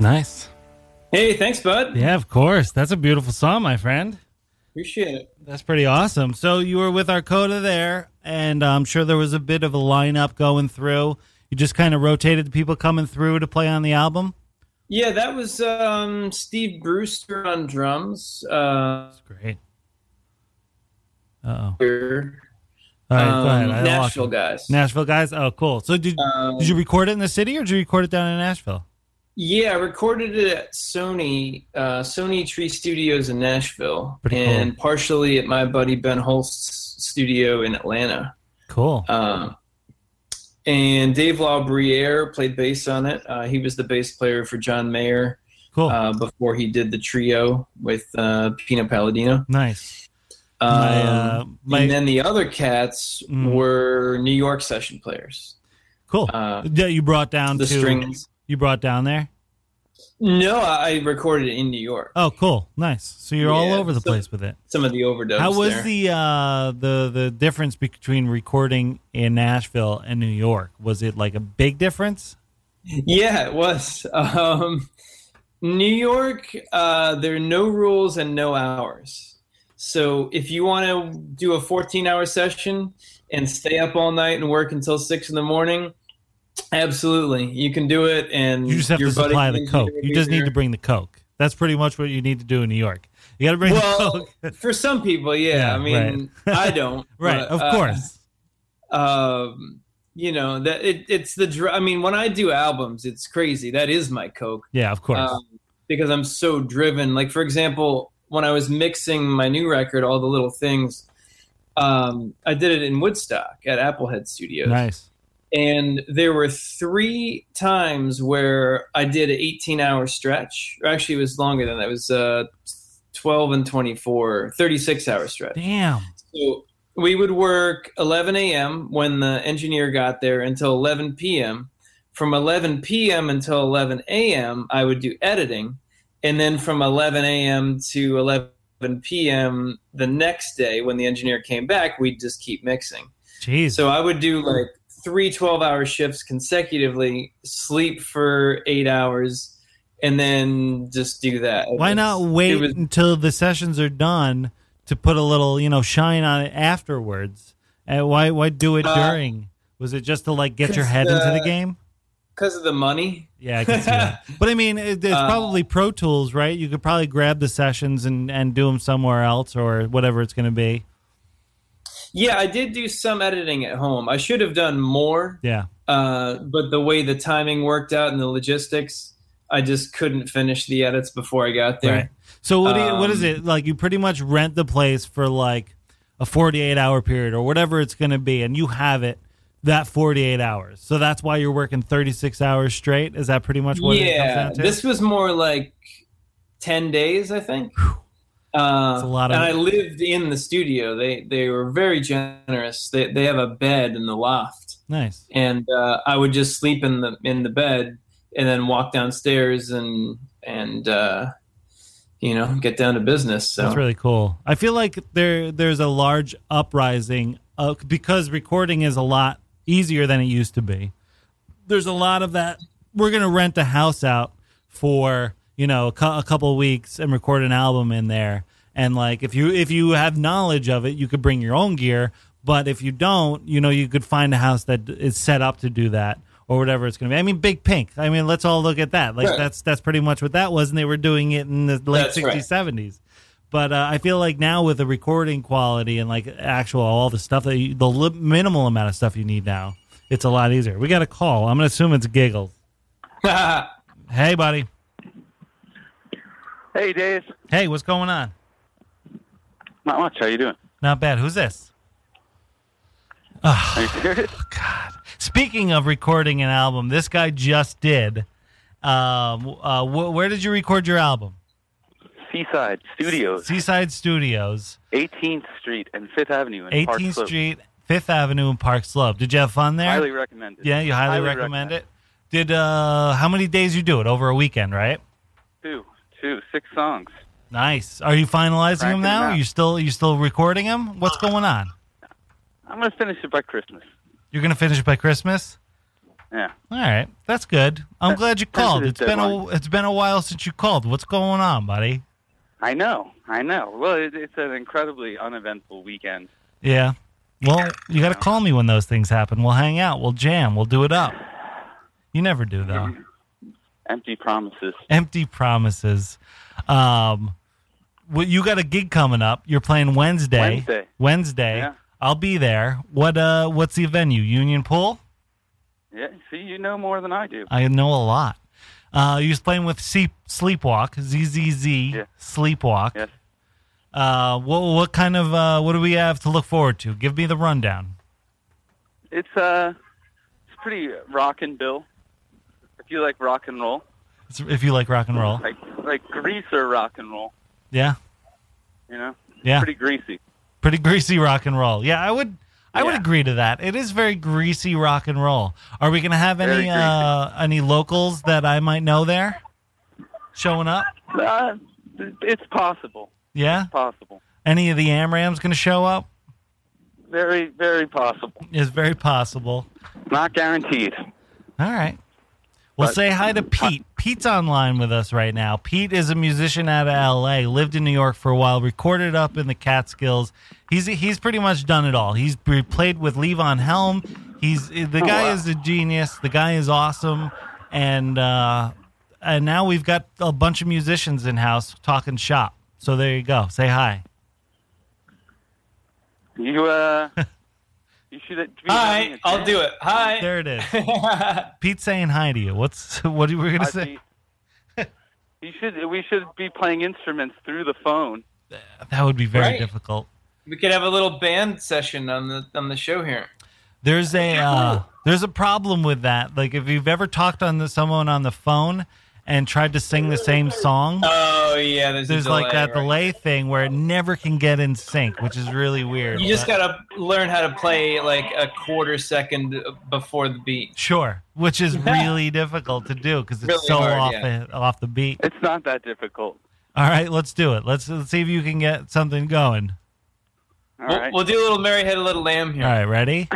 Nice. Hey, thanks, bud. Yeah, of course. That's a beautiful song, my friend. Appreciate it. That's pretty awesome. So you were with Arcoda there, and I'm sure there was a bit of a lineup going through. You just kind of rotated the people coming through to play on the album? Yeah, that was um, Steve Brewster on drums. Uh, That's great. Uh-oh. Here. All right, Um, go ahead. I lost Nashville you. guys. Nashville guys? Oh, cool. So did, Um, did you record it in the city, or did you record it down in Nashville? Yeah, I recorded it at Sony, uh, Sony Tree Studios in Nashville, Pretty cool. and partially at my buddy Ben Holst's studio in Atlanta. Cool. Um, and Dave LaBriere played bass on it. Uh, he was the bass player for John Mayer Cool. uh, before he did the trio with uh, Pino Palladino. Nice. Um, My, uh, my- and then the other cats Mm. were New York session players. Cool. uh, Yeah, you brought down The to strings. You brought down there. No, I I recorded it in New York. Oh, cool. Nice. So you're all Yeah, over the so- place with it. Some of the overdubs. How was there. the uh, the the difference between recording in Nashville and New York? Was it like a big difference? Yeah, it was. Um, New York, uh, there are no rules and no hours. So if you want to do a fourteen-hour session and stay up all night and work until six in the morning, absolutely, you can do it. And You just have your to buddy supply the can coke. do it You just need here. to bring the coke. That's pretty much what you need to do in New York. You got to bring the Well, coke. for some people, yeah. Yeah, I mean, I don't. Right, but, of uh, course. um, you know that it, it's the. dr- I mean, when I do albums, it's crazy. That is my coke. Yeah, of course. um, because I'm so driven. Like, for example, when I was mixing my new record, All the Little Things, um, I did it in Woodstock at Applehead Studios. Nice. And there were three times where I did an eighteen-hour stretch. Or actually, it was longer than that. It was uh, twelve and twenty-four, thirty-six-hour stretch. Damn. So we would work eleven a.m. when the engineer got there until eleven p.m. From eleven p.m. until eleven a.m., I would do editing. And then from eleven a.m. to eleven p.m. the next day, when the engineer came back, we'd just keep mixing. Jeez. So I would do like three twelve-hour shifts consecutively, sleep for eight hours, and then just do that. Why It not was- wait it was- until the sessions are done to put a little, you know, shine on it afterwards? And why why do it Uh, during? Was it just to like get your 'cause, head into the uh, game? Because of the money. Yeah, I can see that. But I mean, it, it's Uh, probably Pro Tools, right? You could probably grab the sessions and, and do them somewhere else or whatever it's going to be. Yeah, I did do some editing at home. I should have done more, Yeah. uh, but the way the timing worked out and the logistics, I just couldn't finish the edits before I got there. Right. So what do you, what is Um, it like? You pretty much rent the place for like a forty-eight hour period or whatever it's going to be, and you have it that forty-eight hours. So that's why you're working thirty-six hours straight. Is that pretty much what it comes Yeah, down to? this was more like ten days, I think. Uh, That's a lot of- and I lived in the studio. They they were very generous. They they have a bed in the loft, Nice. and uh, I would just sleep in the in the bed and then walk downstairs and and uh, you know get down to business. So That's really cool. I feel like there there's a large uprising uh, because recording is a lot easier than it used to be. There's a lot of that. We're gonna rent a house out for you know a, cu- a couple of weeks and record an album in there. And like if you if you have knowledge of it, you could bring your own gear. But if you don't, you know, you could find a house that is set up to do that or whatever it's going to be. I mean, Big Pink. I mean, let's all look at that. Like Right. that's that's pretty much what that was, and they were doing it in the late That's sixties, right. seventies. But uh, I feel like now with the recording quality and like actual all the stuff that you, the li- minimal amount of stuff you need now, it's a lot easier. We got a call. I'm going to assume it's Giggles. Hey, buddy. Hey, Dave. Hey, what's going on? Not much. How you doing? Not bad. Who's this? Are you serious? God. Speaking of recording an album, this guy just did. Um, uh, wh- where did you record your album? Seaside Studios, Seaside Studios, eighteenth Street and Fifth Avenue in Park eighteenth Slope. Street, Fifth Avenue, and Park Slope. Did you have fun there? Highly recommended. Yeah, you highly, Highly recommend, recommend. it. Did uh, how many days you do it? Over a weekend, right? Two, two, six songs. Nice. Are you finalizing them Cranking now? them Are out. you still you still recording them? What's going on? I'm gonna finish it by Christmas. You're gonna finish it by Christmas? Yeah. All right, that's good. I'm glad you called. Sensitive It's been a deadline. it's been a while since you called. What's going on, buddy? I know. I know. Well, it, it's an incredibly uneventful weekend. Yeah. Well, you got to call me when those things happen. We'll hang out. We'll jam. We'll do it up. You never do, though. Empty promises. Empty promises. Um, well, you got a gig coming up. You're playing Wednesday. Wednesday. Wednesday. Yeah. I'll be there. What? Uh, what's the venue? Union Pool? Yeah. See, you know more than I do. I know a lot. Uh, you was playing with C- Sleepwalk, Z Z Z, Yeah. Sleepwalk. Yes. Uh, what, what kind of, uh, what do we have to look forward to? Give me the rundown. It's uh, it's pretty rockin' Bill. If you like rock and roll, It's- If you like rock and roll. like like greaser rock and roll, Yeah. you know, Yeah. pretty greasy. Pretty greasy rock and roll. Yeah, I would I would Yeah. agree to that. It is very greasy rock and roll. Are we going to have Very any uh, any locals that I might know there showing up? Uh, it's possible. Yeah? Possible. Any of the AmRams going to show up? Very, very possible. It's very possible. Not guaranteed. All right. Well, But- say hi to Pete. Pete's online with us right now. Pete is a musician out of L A, lived in New York for a while, recorded up in the Catskills. He's he's pretty much done it all. He's he played with Levon Helm. He's the Oh, guy wow. is a genius. The guy is awesome, and uh, and now we've got a bunch of musicians in house talking shop. So there you go. Say hi. You uh, you should. Be having Hi, a I'll jam. do it. Hi. There it is. Pete's saying hi to you. What's what were we gonna Hi, say? Pete. You should. We should be playing instruments through the phone. That would be very Right. difficult. We could have a little band session on the on the show here. There's a uh, there's a problem with that. Like if you've ever talked on the, someone on the phone and tried to sing the same song, Oh yeah, there's, there's a like delay, that right? delay thing where it never can get in sync, which is really weird. You just But- gotta learn how to play like a quarter second before the beat. sure, which is really difficult to do because it's Really so hard, off yeah. the, off the beat. It's not that difficult. All right, let's do it. Let's, let's see if you can get something going. All We'll, right. we'll do a little Mary Had a Little Lamb here. All right, ready?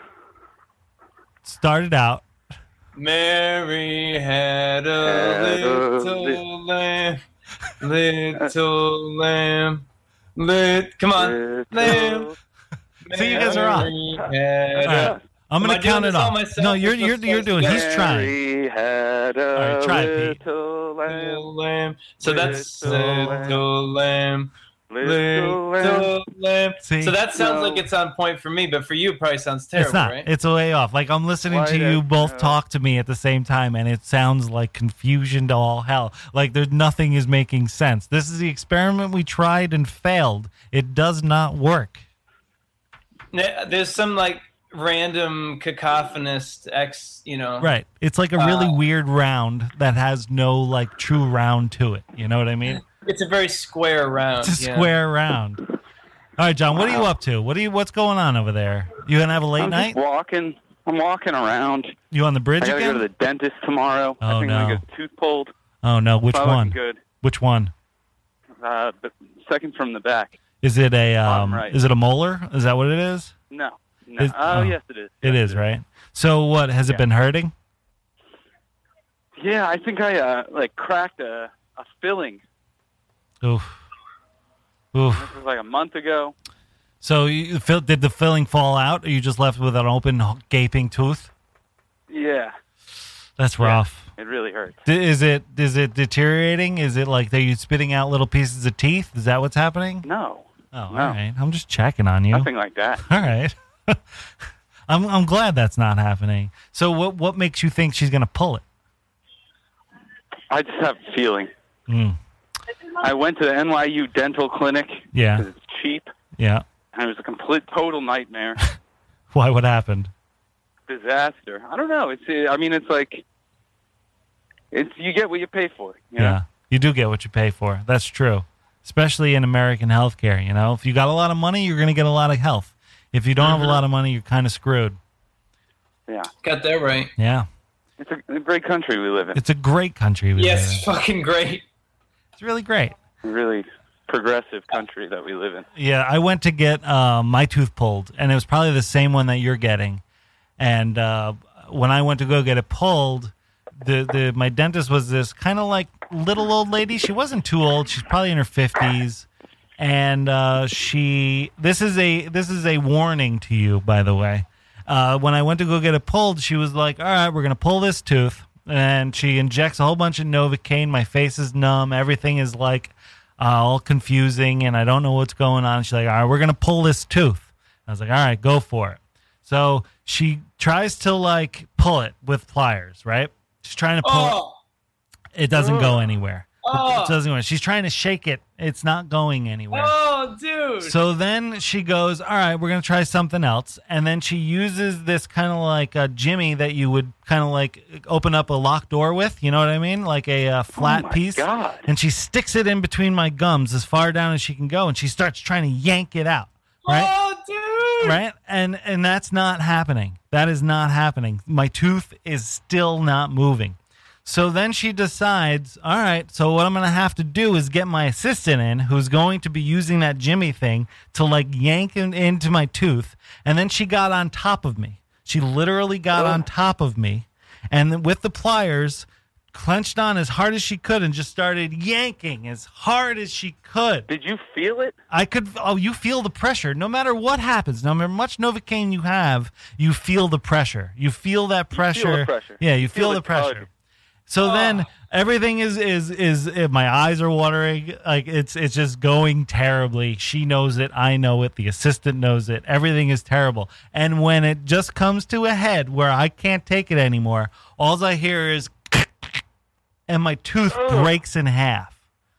Start it out. Mary had a Had a little lamb, little lamb, lit. Come on, lamb. See, you guys are on. Mary had All a- right, I'm Am gonna I doing count it this all off. myself? No, you're What's you're the you're doing. He's first trying. Mary had a All right, try it, Pete. little lamb, little lamb. So that's Little little lamb, little lamb. little lamb. See? So that sounds No. like it's on point for me, but for you, it probably sounds terrible, It's not. right? It's way off. Like I'm listening Why to you did- both uh, talk to me at the same time, and it sounds like confusion to all hell. Like there's nothing is making sense. This is the experiment we tried and failed. It does not work. N- There's some like random cacophonous X, you know. Right. It's like a really Uh, weird round that has no like true round to it. You know what I mean? It's a very square round. It's a yeah. square round. All right, John. What are you up to? What are you? What's going on over there? You gonna have a late I'm night? just walking. I'm walking around. You on the I bridge gotta again? go to the dentist tomorrow. Oh, I think I'm no. gonna get a tooth pulled. Oh no, which Not looking one? Good. Which one? Uh, but second from the back. Is it a Bottom um? right. Is it a molar? Is that what it is? No. No. Is- oh, oh. yes, it is. It Yes, is, right? So what, has it Yeah. been hurting? Yeah, I think I uh like cracked a a filling. Oof. Oof. This was like a month ago. So you, fill- did the filling fall out, or you just left with an open, gaping tooth? Yeah, That's Yeah. rough. it really hurts. D- Is it is it deteriorating? Is it like, are you spitting out little pieces of teeth? Is that what's happening? No, Oh, all No. right. I'm just checking on you. nothing like that. All right. I'm I'm glad that's not happening. So what what makes you think she's gonna pull it? I just have a feeling. Mm. I went to the N Y U dental clinic. Yeah. 'cause it's cheap, Yeah. and it was a complete total nightmare. Why? What happened? Disaster. I don't know. It's. uh, I mean, it's like. It's you get what you pay for. You know? Yeah. You do get what you pay for. That's true. Especially in American healthcare, you know. If you got a lot of money, you're going to get a lot of health. If you don't have a lot of money, you're kind of screwed. Yeah. Got that right. Yeah. It's a, a great country we live in. It's a great country. We live Yes, in. fucking great. It's really great. A really progressive country that we live in. Yeah, I went to get uh, my tooth pulled, and it was probably the same one that you're getting. And uh, when I went to go get it pulled, the the my dentist was this kind of like little old lady. She wasn't too old. She's probably in her fifties, and uh, she. This is a this is a warning to you, by the way. Uh, when I went to go get it pulled, she was like, "All right, we're gonna pull this tooth," and she injects a whole bunch of Novocaine. My face is numb. Everything is like uh, all confusing, and I don't know what's going on. She's like, "All right, we're gonna pull this tooth." I was like, "All right, go for it." So she tries to like pull it with pliers, right? She's trying to pull Oh. it. It doesn't go anywhere. Oh. It doesn't go. She's trying to shake it. It's not going anywhere. Oh, dude. So then she goes, all right, we're going to try something else. And then she uses this kind of like a jimmy that you would kind of like open up a locked door with. You know what I mean? Like a uh, flat Oh my piece. God. And she sticks it in between my gums as far down as she can go. And she starts trying to yank it out. Right? Oh, dude. Right? And and that's not happening. That is not happening. My tooth is still not moving. So then she decides, all right, so what I'm going to have to do is get my assistant in who's going to be using that jimmy thing to like yank it into my tooth. And then she got on top of me. She literally got on top of me. And then with the pliers, clenched on as hard as she could and just started yanking as hard as she could. Did you feel it? I could. Oh, you feel the pressure. No matter what happens, no matter how much Novocaine you have, you feel the pressure. You feel that pressure. feel the pressure. Yeah, you, You feel, feel the it pressure. hard. So Oh. then everything is, is is is my eyes are watering. Like it's it's just going terribly. She knows it. I know it. The assistant knows it. Everything is terrible. And when it just comes to a head where I can't take it anymore, all I hear is, and my tooth Oh. breaks in half.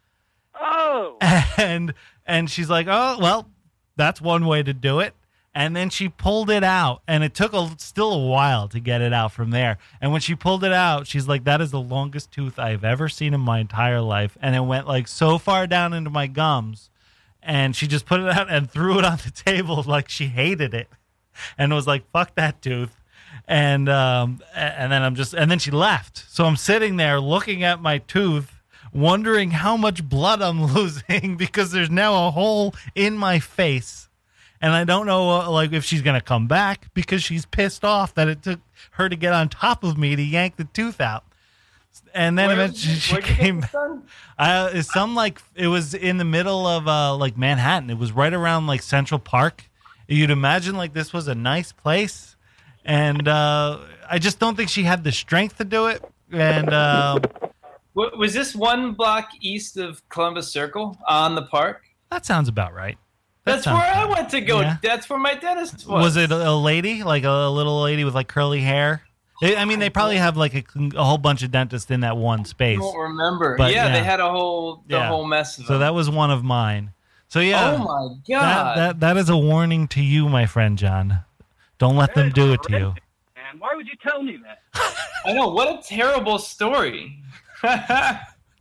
Oh. And and she's like, oh, well, that's one way to do it. And then she pulled it out, and it took a, still a while to get it out from there. And when she pulled it out, she's like, that is the longest tooth I've ever seen in my entire life. And it went like so far down into my gums. And she just put it out and threw it on the table like she hated it. And was like, fuck that tooth. And um, a- and then I'm just, and then she left. So I'm sitting there looking at my tooth, wondering how much blood I'm losing because there's now a hole in my face. And I don't know, uh, like, if she's going to come back because she's pissed off that it took her to get on top of me to yank the tooth out. And then Where- eventually she where'd you get came. this done? Uh, it's some like it was in the middle of uh, like Manhattan. It was right around like Central Park. You'd imagine like this was a nice place, and uh, I just don't think she had the strength to do it. And uh, Wa- Was this one block east of Columbus Circle on the park? that sounds about right. That That's sounds where I about went to go. Yeah. That's where my dentist was. Was it a lady, like a little lady with like curly hair? They- I mean, they probably have like a, a whole bunch of dentists in that one I space. don't remember. But, yeah, yeah. they had a whole the Yeah. whole mess of So them. that was one of mine. So yeah, Oh my that, god! that that is a warning to you, my friend John. Don't let them do it to you. Man, why would you tell me that? I know, what a terrible story. Am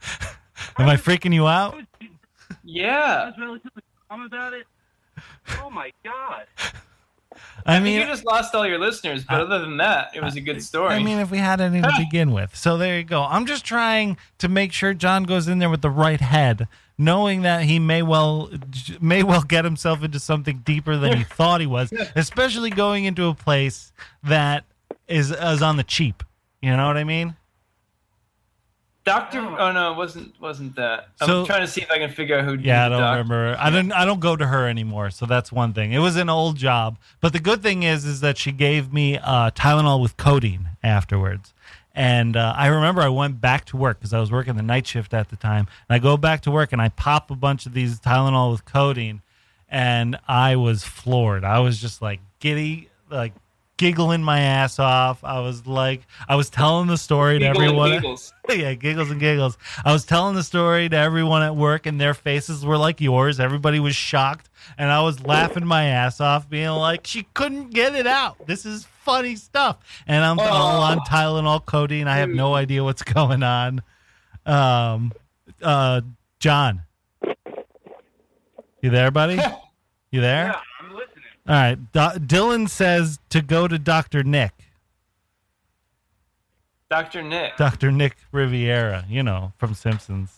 I freaking you out? Yeah. I was relatively calm about it. Oh my god. I I mean, mean, you just lost all your listeners, but other than that, it was a good story. I mean, if we had any to begin with. So there you go. I'm just trying to make sure John goes in there with the right head, knowing that he may well may well get himself into something deeper than he thought he was, especially going into a place that is is on the cheap. You know what I mean? Doctor Oh no, it wasn't wasn't that. I'm So- trying to see if I can figure out who did Yeah, I the don't doc- remember. I don't. I don't go to her anymore. So that's one thing. It was an old job, but the good thing is, is that she gave me uh, Tylenol with codeine afterwards. And uh, I remember I went back to work because I was working the night shift at the time. And I go back to work and I pop a bunch of these Tylenol with codeine, and I was floored. I was just like giddy, like giggling my ass off. I was like, I was telling the story to Giggle and everyone. giggles. Yeah, giggles and giggles. I was telling the story to everyone at work, and their faces were like yours. Everybody was shocked, and I was laughing my ass off, being like, she couldn't get it out. This is funny stuff. And I'm all on Tylenol, codeine. I have no idea what's going on. Um, uh, John, you there, buddy? You there? Yeah, I'm listening. All right. Do- Dylan says to go to Doctor Nick. Doctor Nick. Doctor Nick Riviera, you know, from Simpsons.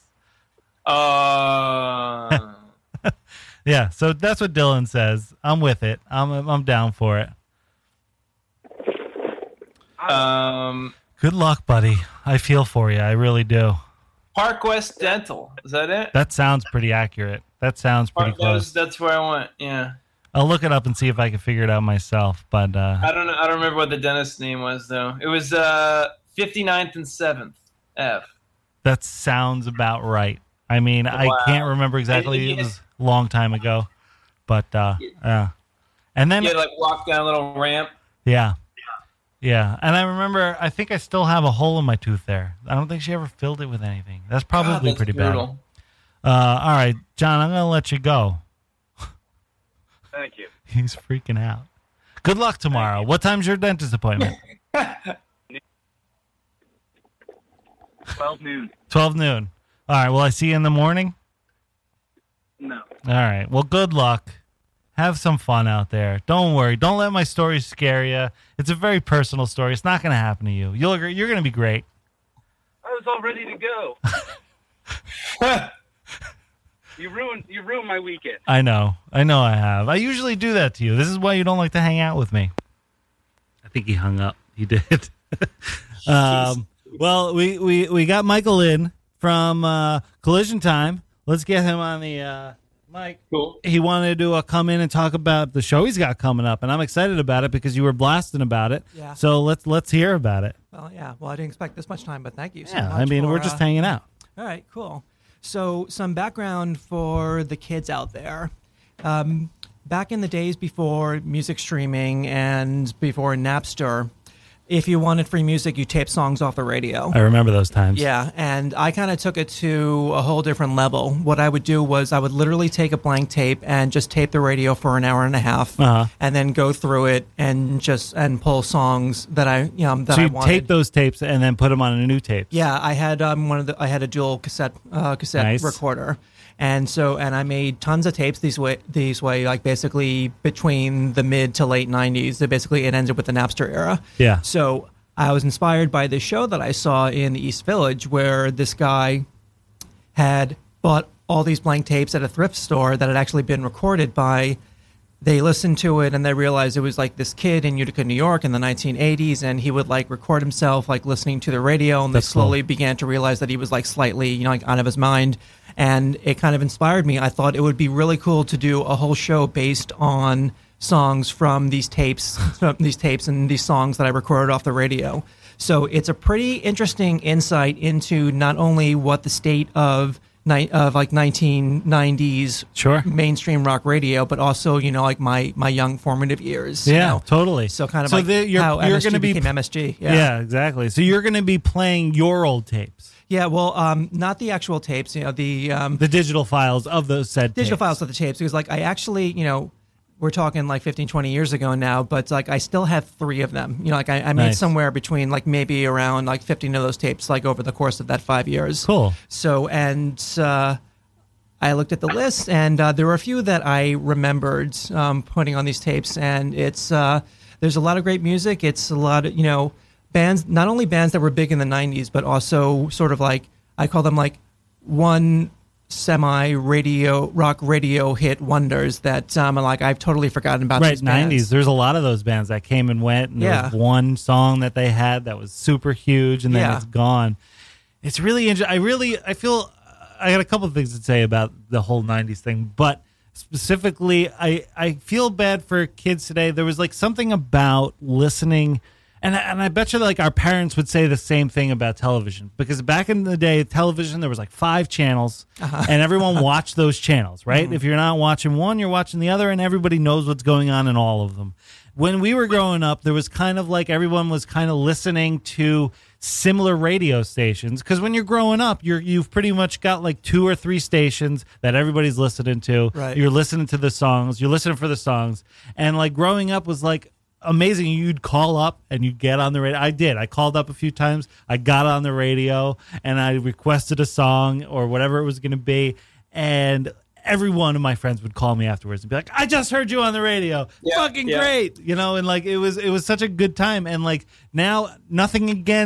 Uh, Yeah, so that's what Dylan says. I'm with it. I'm I'm down for it. Um, Good luck, buddy. I feel for you. I really do. Park West Dental. Is that it? That sounds pretty accurate. That sounds pretty Park, that was, close. that's where I went. Yeah. I'll look it up and see if I can figure it out myself. But uh, I don't know. I don't remember what the dentist's name was though. It was uh, fifty-ninth and seventh F. that sounds about right. I mean, Wow. I can't remember exactly. It was a long time ago. But, uh, yeah. And then, You had to, like walk down a little ramp. yeah. Yeah. And I remember, I think I still have a hole in my tooth there. I don't think she ever filled it with anything. That's probably God, that's pretty brutal. bad. Uh, all right, John, I'm going to let you go. Thank you. He's freaking out. Good luck tomorrow. What time's your dentist appointment? twelve noon. twelve noon. All right, will I see you in the morning? No. All right. Well, good luck. Have some fun out there. Don't worry. Don't let my story scare you. It's a very personal story. It's not going to happen to you. You'll, you're going to be great. I was all ready to go. You ruined you ruined my weekend. I know. I know I have. I usually do that to you. This is why you don't like to hang out with me. I think he hung up. He did. um, well, we, we, we got Michael in from uh, Collision Time. Let's get him on the uh, mic. Cool. He wanted to uh, come in and talk about the show he's got coming up, and I'm excited about it because you were blasting about it. Yeah. So let's let's hear about it. Well, yeah. Well, I didn't expect this much time, but thank you so Yeah, much. I mean, for, we're just uh, hanging out. All right, cool. So, some background for the kids out there. Um, back in the days before music streaming and before Napster, if you wanted free music, you taped songs off the radio. I remember those times. Yeah, and I kind of took it to a whole different level. What I would do was I would literally take a blank tape and just tape the radio for an hour and a half, Uh-huh. and then go through it and just and pull songs that I you know that So I you wanted. tape those tapes and then put them on a new tape. Yeah, I had um, one of the I had a dual cassette uh, cassette Nice. recorder, and so and I made tons of tapes these way these way like basically between the mid to late nineties. That basically it ended with the Napster era. Yeah. So I was inspired by this show that I saw in the East Village where this guy had bought all these blank tapes at a thrift store that had actually been recorded by. They listened to it and they realized it was like this kid in Utica, New York in the nineteen eighties, and he would like record himself like listening to the radio, and That's they slowly cool. began to realize that he was like slightly, you know, like out of his mind. And it kind of inspired me. I thought it would be really cool to do a whole show based on songs from these tapes, from these tapes and these songs that I recorded off the radio. So it's a pretty interesting insight into not only what the state of ni- of like nineteen nineties Sure. mainstream rock radio, but also, you know, like my, my young formative years. you Yeah, know. totally. So kind of So like the- you're- how you're M S G gonna be- became M S G. Yeah. Yeah. exactly. So you're going to be playing your old tapes, Yeah, well, um, not the actual tapes, you know, the um, the digital files of those said digital tapes. files of the tapes, because like I actually, you know, we're talking like fifteen, twenty years ago now, but like I still have three of them. You know, like I, I made Nice. somewhere between like maybe around like fifteen of those tapes like over the course of that five years. Cool. So, and uh, I looked at the list, and uh, there were a few that I remembered um, putting on these tapes, and it's uh, there's a lot of great music. It's a lot of, you know, bands, not only bands that were big in the nineties, but also sort of like, I call them like one semi radio rock radio hit wonders that um like I've totally forgotten about. Right, these bands. nineties. There's a lot of those bands that came and went, and there Yeah. was one song that they had that was super huge, and then Yeah. it's gone. It's really interesting. I really, I feel, I got a couple of things to say about the whole nineties thing, but specifically, I, I feel bad for kids today. There was like something about listening. And I- and I bet you like our parents would say the same thing about television, because back in the day, television, there was like five channels and everyone watched those channels, right? If you're not watching one, you're watching the other, and everybody knows what's going on in all of them. When we were growing up, there was kind of like everyone was kind of listening to similar radio stations, because when you're growing up, you're you've pretty much got like two or three stations that everybody's listening to. Right. You're listening to the songs, you're listening for the songs, and like growing up was like amazing. You'd call up and you'd get on the radio. I did. I called up a few times. I got on the radio and I requested a song or whatever it was going to be, and every one of my friends would call me afterwards and be like, I just heard you on the radio. Yeah, Fucking yeah. great. You know, and like it was it was such a good time. And like now, nothing against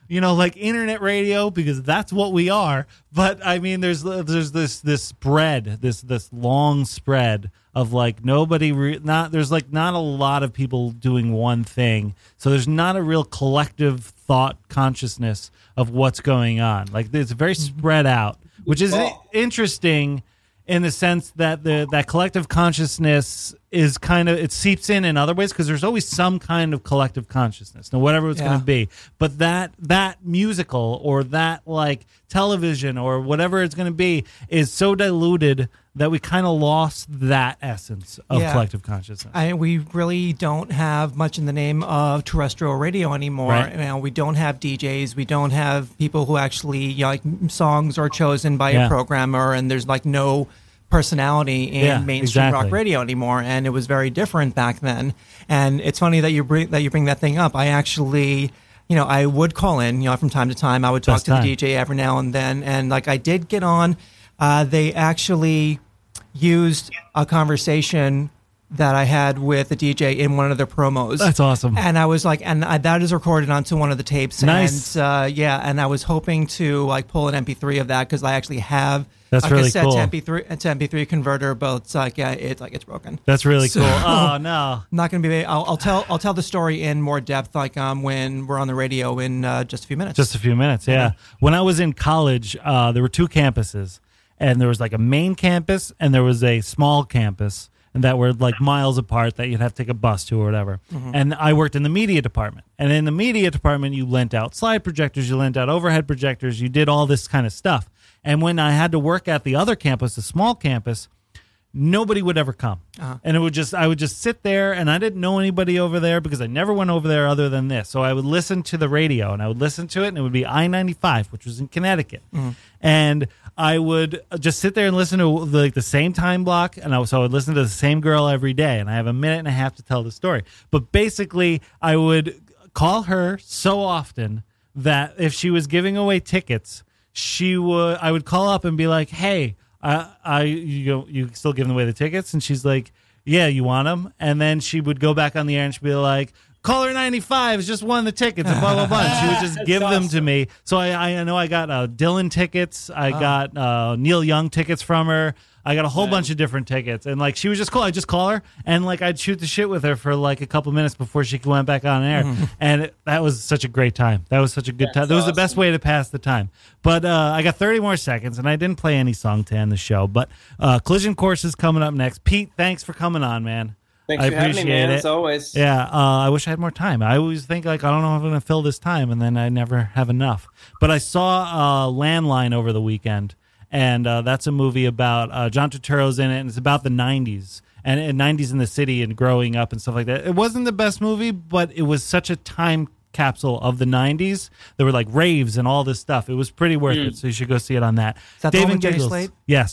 you know, like internet radio, because that's what we are. But I mean, there's there's this this spread, this this long spread of like nobody, re- not there's like not a lot of people doing one thing. So there's not a real collective thought consciousness of what's going on. Like it's very spread out, which is i- interesting in the sense that the that collective consciousness is kind of, it seeps in in other ways, because there's always some kind of collective consciousness, now whatever it's Yeah. going to be. But that that musical or that like television or whatever it's going to be is so diluted that we kind of lost that essence of Yeah. collective consciousness. I, we really don't have much in the name of terrestrial radio anymore. Right. You know, we don't have D Js. We don't have people who actually, you know, like songs are chosen by Yeah. a programmer, and there's like no personality in Yeah, mainstream exactly. rock radio anymore. And it was very different back then. And it's funny that you bring that you bring that thing up. I actually, you know, I would call in, you know, from time to time. I would talk Best to time. the D J every now and then, and like I did get on. Uh, they actually used a conversation that I had with the D J in one of their promos. That's awesome. And I was like, and I, that is recorded onto one of the tapes. Nice. And uh, yeah, and I was hoping to like pull an M P three of that, because I actually have That's a really cassette cool. to M P three to M P three converter, but it's like yeah, it's like it's broken. That's really So- cool. Oh no. I'm not going to be. I'll, I'll tell. I'll tell the story in more depth, like um, when we're on the radio in uh, just a few minutes. Just a few minutes, yeah. When I was in college, uh, there were two campuses, and there was like a main campus and there was a small campus, and that were like miles apart that you'd have to take a bus to or whatever. And I worked in the media department. And in the media department, you lent out slide projectors, you lent out overhead projectors, you did all this kind of stuff. And when I had to work at the other campus, the small campus, nobody would ever come. Uh-huh. And it would just, I would just sit there, and I didn't know anybody over there because I never went over there other than this. So I would listen to the radio, and I would listen to it, and it would be I ninety-five, which was in Connecticut. And I would just sit there and listen to the, like the same time block. And I, so I would listen to the same girl every day. And I have a minute and a half to tell the story. But basically, I would call her so often that if she was giving away tickets, she would, I would call up and be like, hey, I, I, you, you still giving away the tickets? And she's like, yeah, you want them? And then she would go back on the air and she'd be like, caller ninety-five has just won the tickets and blah, blah, blah. And she would just give them to me. So I, I know I got uh, Dylan tickets. I got uh, Neil Young tickets from her. I got a whole bunch of different tickets. And like, she was just cool. I'd just call her and like, I'd shoot the shit with her for like a couple minutes before she went back on air. And it, that was such a great time. That was such a good time. That was the best way to pass the time. But uh, I got thirty more seconds, and I didn't play any song to end the show. But uh, Collision Course is coming up next. Pete, thanks for coming on, man. Thanks I for having me, appreciate man, it. as always. Yeah, uh, I wish I had more time. I always think, like, I don't know if I'm going to fill this time, and then I never have enough. But I saw uh, Landline over the weekend, and uh, that's a movie about uh, John Turturro's in it, and it's about the nineties, and, and nineties in the city and growing up and stuff like that. It wasn't the best movie, but it was such a time capsule of the nineties. There were, like, raves and all this stuff. It was pretty worth Mm. it, so you should go see it on that. Is that the Dave one and with Jenny Giggles. Slate? Yes.